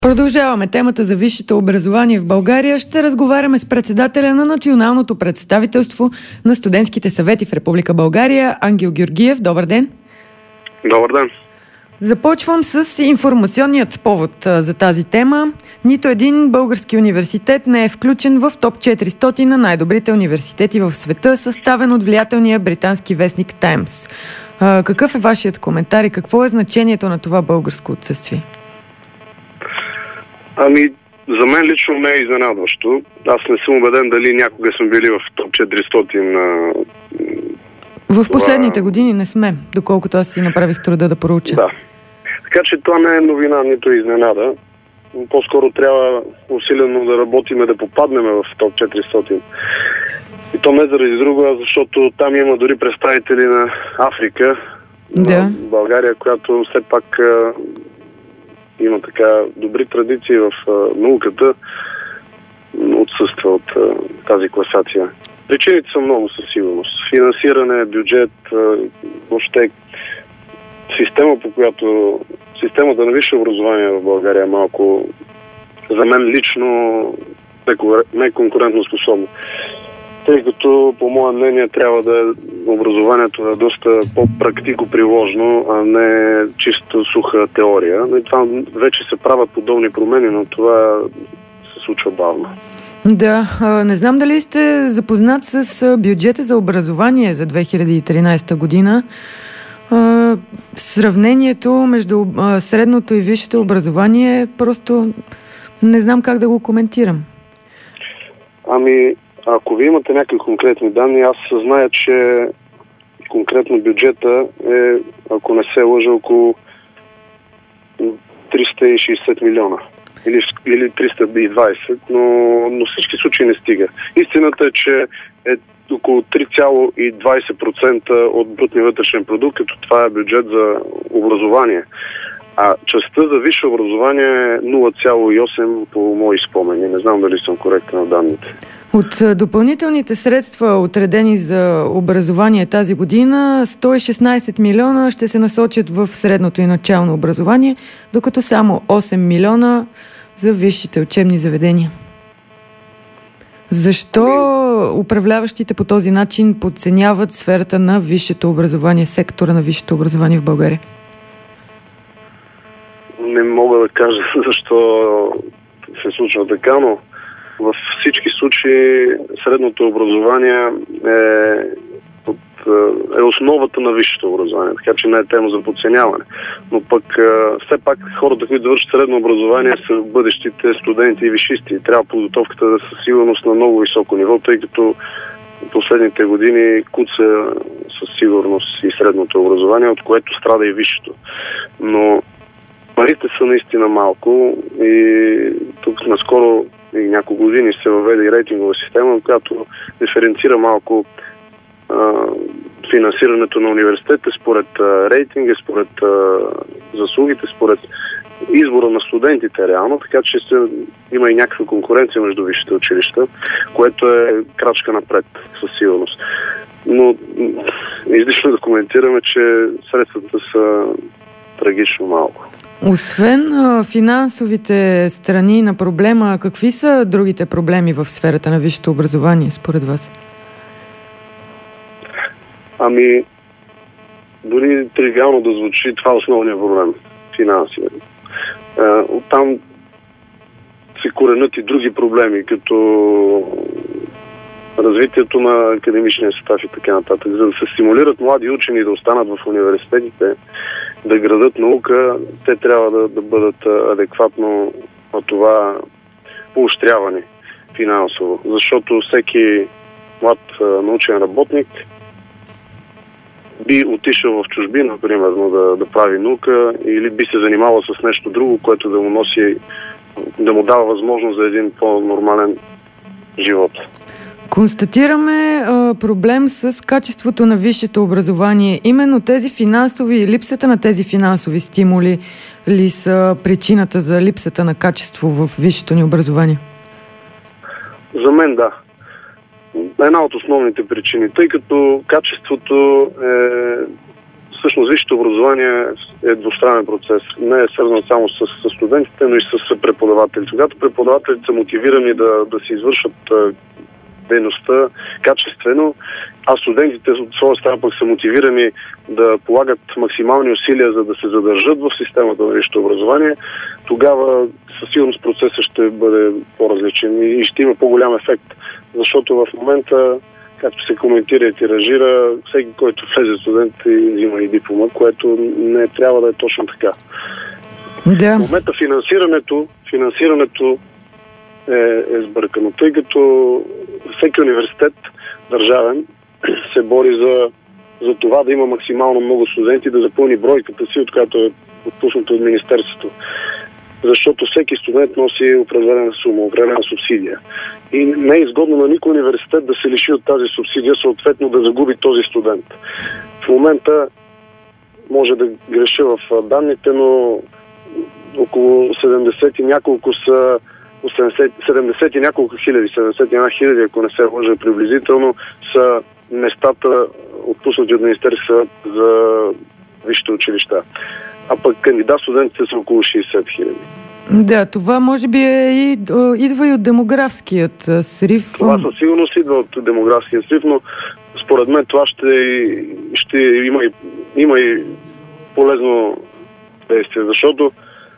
Продължаваме темата за висшето образование в България. Ще разговаряме с председателя на Националното представителство на студентските съвети в Република България, Ангел Георгиев. Добър ден! Добър ден! Започвам с информационният повод за тази тема. Нито един български университет не е включен в топ 400 на най-добрите университети в света, съставен от влиятелния британски вестник Таймс. Какъв е вашият коментар и какво е значението на това българско отсъствие? За мен лично не е изненадващо. Аз не съм убеден дали някога сме били в топ 400. В последните години не сме, доколкото аз си направих труда да проуча. Да. Така че това не е новина, нито изненада. По-скоро трябва усилено да работим да попаднем в топ 400. И то не заради друго, а защото там има дори представители на Африка, на България, която все пак има така добри традиции в науката, отсъства от тази класация. Причините са много със сигурност. Финансиране, бюджет, въобще системата на висше образование в България е малко, за мен лично, не конкурентно способна. Тъй като, по мое мнение, трябва да е образованието е доста по-практико-приложно, а не чисто суха теория. И това вече се правят подобни промени, но това се случва бавно. Да, не знам дали сте запознат с бюджета за образование за 2013 година. Сравнението между средното и висшето образование просто не знам как да го коментирам. Ако ви имате някакви конкретни данни, аз зная, че конкретно бюджета е, ако не се лъжа, около 360 милиона. Или 320, но всички случаи не стига. Истината е, че е около 3,20% от брутния вътрешен продукт, като това е бюджет за образование. А частта за висше образование е 0,8 по мои спомени. Не знам дали съм коректен на данните. От допълнителните средства, отредени за образование тази година, 116 милиона ще се насочат в средното и начално образование, докато само 8 милиона за висшите учебни заведения. Защо управляващите по този начин подценяват сферата на висшето образование, сектора на висшето образование в България? Не мога да кажа защо се случва така, но във всички случаи средното образование е основата на висшето образование, така че не е тема за подценяване. Но пък все пак хората, които завършат средно образование, са бъдещите студенти и висшисти. Трябва подготовката да със сигурност на много високо ниво, тъй като последните години куца със сигурност и средното образование, от което страда и висшето. Но парите са наистина малко и тук наскоро и няколко години се въведе и рейтингова система, която диференцира малко финансирането на университета според рейтинга, според заслугите, според избора на студентите реално, така че има и някаква конкуренция между висшите училища, което е крачка напред със сигурност. Но излишно да коментираме, че средствата са трагично малко. Освен финансовите страни на проблема, какви са другите проблеми в сферата на висшето образование, според вас? Дори тривиално да звучи, това е основният проблем. Финанси. Оттам се коренят и други проблеми, като развитието на академичния състав и така нататък. За да се стимулират млади учени да останат в университетите, да градат наука, те трябва да бъдат адекватно на това поощрявани финансово. Защото всеки млад научен работник би отишъл в чужбина, примерно, да прави наука или би се занимавал с нещо друго, което да му носи, да му дава възможност за един по-нормален живот. Констатираме проблем с качеството на висшето образование. Именно тези финансови и липсата на тези финансови стимули ли са причината за липсата на качество в висшето ни образование? За мен да. Една от основните причини, тъй като качеството е всъщност висшето образование е двустранен процес. Не е свързан само с студентите, но и с преподавателите. Когато преподавателите са мотивирани да си извършат дейността качествено, а студентите от своя страна пък са мотивирани да полагат максимални усилия, за да се задържат в системата на висшето образование, тогава със сигурност процесът ще бъде по-различен и ще има по-голям ефект. Защото в момента, както се коментира и тиражира, всеки, който влезе студент, има и диплома, което не трябва да е точно така. Да. В момента финансирането е сбъркано, тъй като всеки университет държавен се бори за това да има максимално много студенти, да запълни бройката си, от която е отпуснато от Министерството. Защото всеки студент носи определена сума, определена субсидия. И не е изгодно на никой университет да се лиши от тази субсидия, съответно да загуби този студент. В момента може да греша в данните, но около 70 и няколко са 70 и няколко хиляди, 71 хиляди, ако не се лъжа приблизително, са местата отпуснати от Министерството за висшите училища. А пък кандидат студентите са около 60 хиляди. Да, това може би идва и от демографският срив. Това със сигурност идва от демографския срив, но според мен това ще има и полезно действие, защото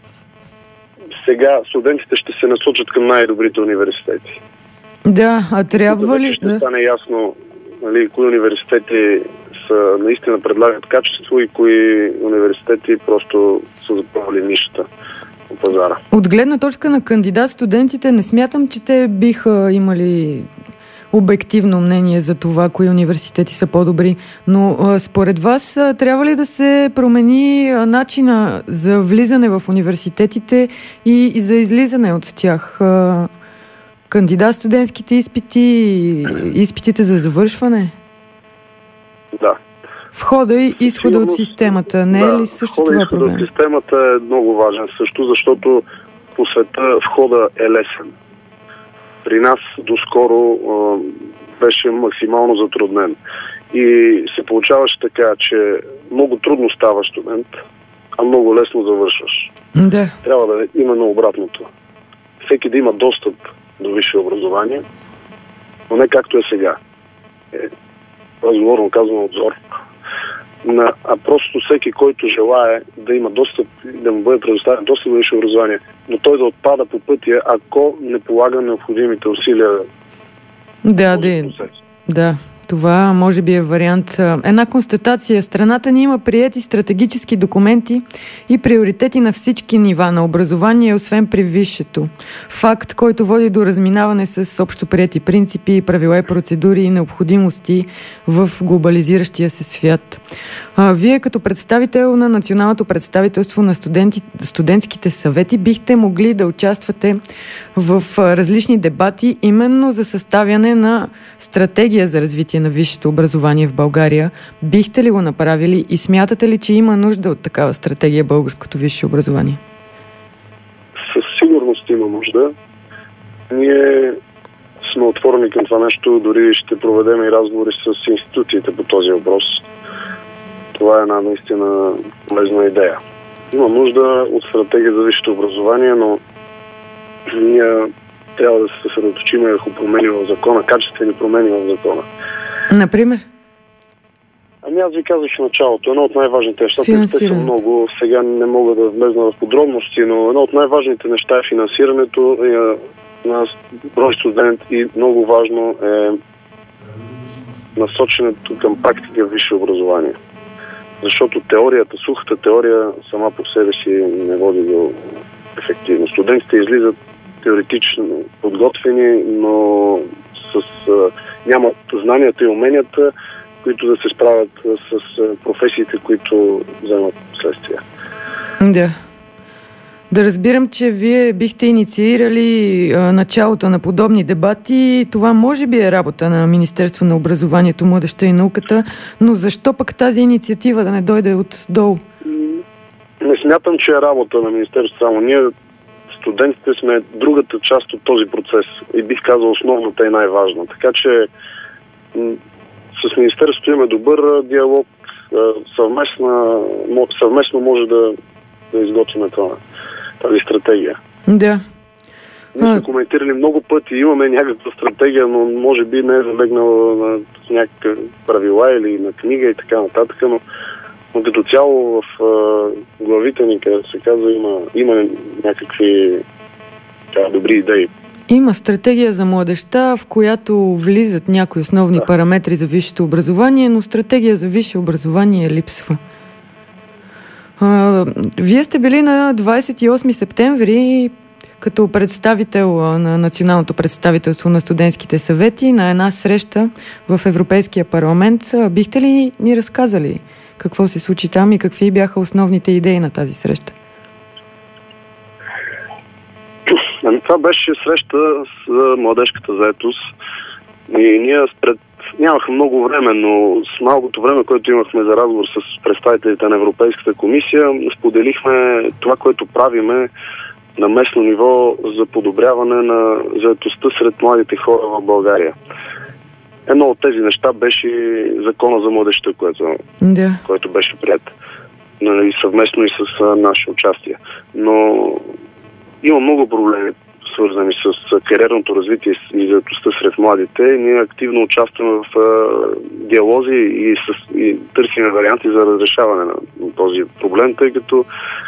сега студентите ще се насочат към най-добрите университети. Да, а трябва ли? Ще стане ясно, нали, кои университети наистина предлагат качество и кои университети просто са запълнили нишата на пазара. От гледна точка на кандидат-студентите не смятам, че те биха имали обективно мнение за това, кои университети са по-добри. Но според вас трябва ли да се промени начина за влизане в университетите и за излизане от тях? Кандидат-студентските изпити, изпитите за завършване? Да. Входа и изхода от системата. Не е ли също това проблем? Входа от системата е много важен също, защото по света входа е лесен. При нас доскоро беше максимално затруднен. И се получаваше така, че много трудно ставаш студент, а много лесно завършваш. Да. Трябва да е именно обратното. Всеки да има достъп до висше образование, но не както е сега. Разговорно казвам обзор. А просто всеки, който желае да има достъп, да му бъде предоставен достъп до висше образование, но той да отпада по пътя, ако не полага необходимите усилия. Да, това може би е вариант. Една констатация. Страната ни има приети стратегически документи и приоритети на всички нива на образование, освен при висшето. Факт, който води до разминаване с общо приети принципи, правила и процедури и необходимости в глобализиращия се свят. Вие като представител на Националното представителство на студентските съвети бихте могли да участвате в различни дебати именно за съставяне на стратегия за развитие на висшето образование в България. Бихте ли го направили и смятате ли, че има нужда от такава стратегия българското висше образование? Със сигурност има нужда. Ние сме отворени към това нещо, дори ще проведем и разговори с институциите по този въпрос. Това е една наистина полезна идея. Има нужда от стратегия за висшето образование, но ние трябва да се съсредоточим върху промени в закона, качествени промени в закона. Например? Аз ви казах в началото. Едно от най-важните неща, те са много, сега не мога да влезна в подробности, но едно от най-важните неща е финансирането на брой студент и много важно е насоченето към практика в висше образование. Защото теорията, сухата теория сама по себе си не води до ефективно. Студентите излизат теоретично подготвени, но нямат знанията и уменията, които да се справят с професиите, които вземат последствия. Да. Да разбирам, че вие бихте инициирали началото на подобни дебати. Това може би е работа на Министерство на образованието, младежта и науката, но защо пък тази инициатива да не дойде отдолу? Не смятам, че е работа на Министерството само. Ние, студентите, сме другата част от този процес и бих казал основната и най-важна. Така че с Министерството имаме добър диалог, съвместно може да изготвим тази стратегия. Да. Ние сме коментирали много пъти, имаме някаква стратегия, но може би не е залегнала на някакви правила или на книга и така нататък, но като цяло в главите ни, където се казва, има някакви добри идеи. Има стратегия за младежта, в която влизат някои основни параметри за висшето образование, но стратегия за висше образование липсва. Вие сте били на 28 септември като представител на Националното представителство на студентските съвети на една среща в Европейския парламент. Бихте ли ни разказали какво се случи там и какви бяха основните идеи на тази среща? Това беше среща с младежката заетост и ние нямахме много време, но с малкото време, което имахме за разговор с представителите на Европейската комисия, споделихме това, което правиме на местно ниво за подобряване на заетостта сред младите хора в България. Едно от тези неща беше закона за младежта, който беше приет. Съвместно и с наше участие. Но има много проблеми, свързани с кариерното развитие и заетостта сред младите. Ние активно участваме в диалози и търсим варианти за разрешаване на този проблем, тъй като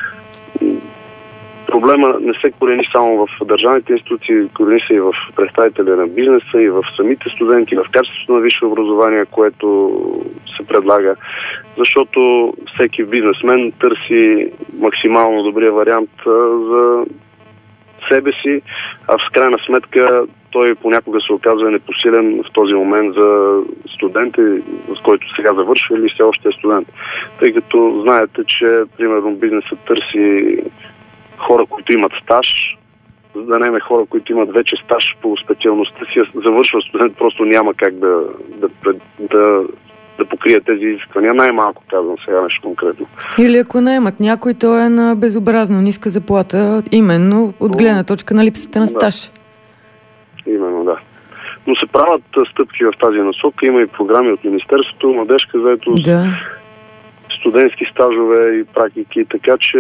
проблема не се корени само в държавните институции, корени се и в представители на бизнеса, и в самите студенти, в качеството на висше образование, което се предлага. Защото всеки бизнесмен търси максимално добрия вариант за себе си, а в крайна сметка той понякога се оказва непосилен в този момент за студенти, с който сега завършва или все още е студент. Тъй като знаете, че примерно бизнесът търси хора, които имат стаж, за да не хора, които имат вече стаж по специалността си, завършва студент, просто няма как да покрие тези изисквания. Най-малко казвам сега нещо конкретно. Или ако наемат някой, то е на безобразно ниска заплата, именно от гледна точка на липсата на стаж. Именно, да. Но се правят стъпки в тази насока. Има и програми от Министерството, младежка заетост, студентски стажове и практики, така че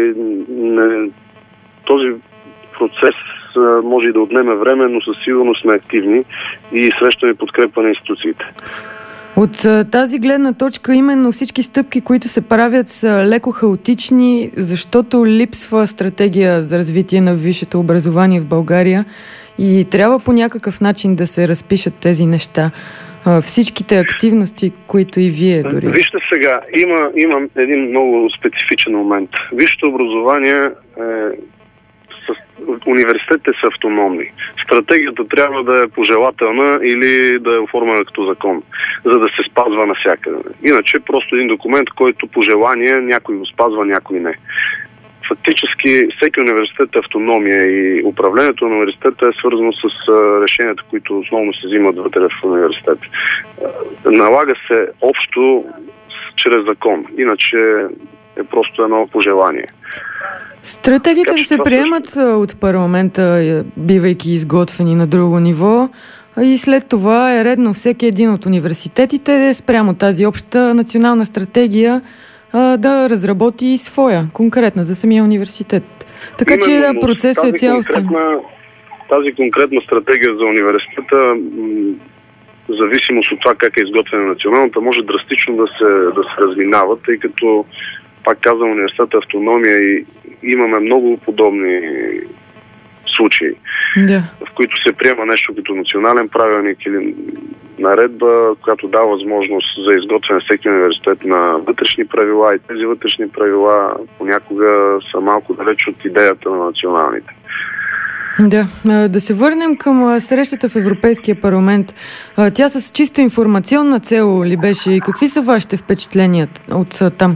този процес може и да отнеме време, но със сигурност сме активни и срещаме подкрепа на институциите. От тази гледна точка именно всички стъпки, които се правят, са леко хаотични, защото липсва стратегия за развитие на висшето образование в България и трябва по някакъв начин да се разпишат тези неща. Всичките активности, които и вие дори. Вижте сега, има един много специфичен момент. Висшето образование университетите са автономни. Стратегията трябва да е пожелателна или да е оформена като закон, за да се спазва навсякъде. Иначе просто един документ, който по желание някой го спазва, някой не. Фактически всеки университет е автономия и управлението на университета е свързано с решенията, които основно се взимат вътре в университет. Налага се общо чрез закон. Иначе е просто едно пожелание. Стратегиите да се приемат от парламента, бивайки изготвени на друго ниво, и след това е редно всеки един от университетите спрямо тази обща национална стратегия да разработи своя, конкретна за самия университет. Така че процесът е цялостен. Тази конкретна стратегия за университета, в зависимост от това как е изготвена националната, може драстично да се разминава, тъй като, пак казвам, университет е автономия и имаме много подобни случаи, в които се приема нещо като национален правилник или наредба, която дава възможност за изготвяне всеки университет на вътрешни правила и тези вътрешни правила понякога са малко далеч от идеята на националните. Да се върнем към срещата в Европейския парламент. Тя с чисто информационна цел ли беше и какви са вашите впечатления от там?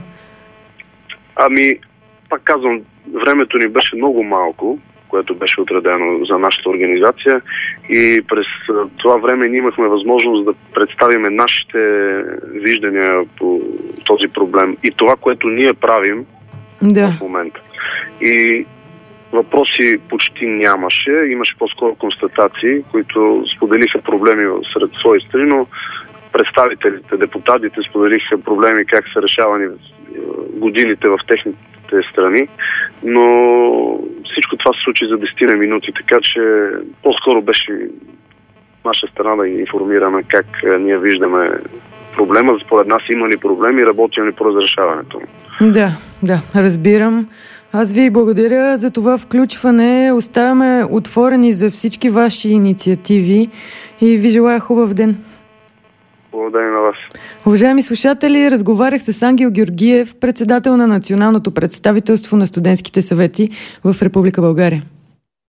Пак казвам, времето ни беше много малко, което беше отредено за нашата организация и през това време ние имахме възможност да представим нашите виждания по този проблем и това, което ние правим в момента. И въпроси почти нямаше, имаше по-скоро констатации, които споделиха проблеми сред свои страни, но представителите, депутатите споделиха проблеми как са решавани годините в техните страни, но всичко това се случи за 10 минути, така че по-скоро беше наша страна да ги информираме как ние виждаме проблема. Според нас има ли проблеми, работим ли по разрешаването му. Да, разбирам. Аз ви благодаря за това включване. Оставяме отворени за всички ваши инициативи и ви желая хубав ден. Благодаря на вас. Уважаеми слушатели, разговарях с Ангел Георгиев, председател на Националното представителство на студентските съвети в Република България.